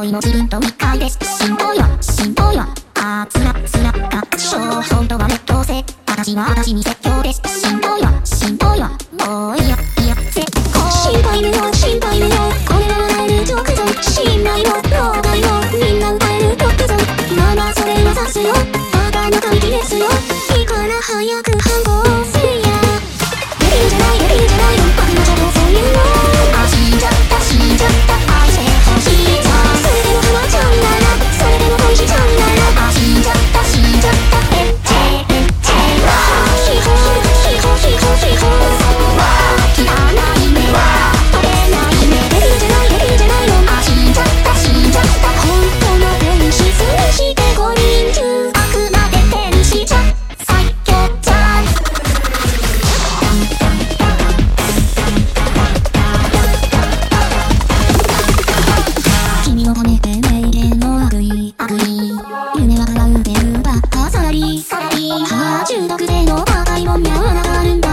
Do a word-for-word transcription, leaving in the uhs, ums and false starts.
いの自分と理解です。しんどいわしんどいわあーつらつらがしょう本当は劣等生私は私に説教です。しんどいわしんどいわもういやいや絶好心配無用心配無用これは笑える直前信頼を老害をみんな歌えるトップゾンまあまあそれはさすよバカな感じですよいいから早く反抗せいやレビューじゃないレビューじゃない僕の邪道そういうのあ死んじゃった死んじゃった愛してほしいじゃんそれでもハマっちゃうならそれでも恋しちゃうならあ死んじゃった死んじゃったえっちええっちえヒホヒホヒホヒホそうは切らない目は取れない目レビューじゃないレビューじゃないのあ死んじゃった死んじゃった本当の天使するしてごにん中あくまで天使じゃ最強じゃん君のためて名言の悪意悪意夢は払うてるばっかサラリーサラリーはあ中毒性の高いもんやわながあるんだ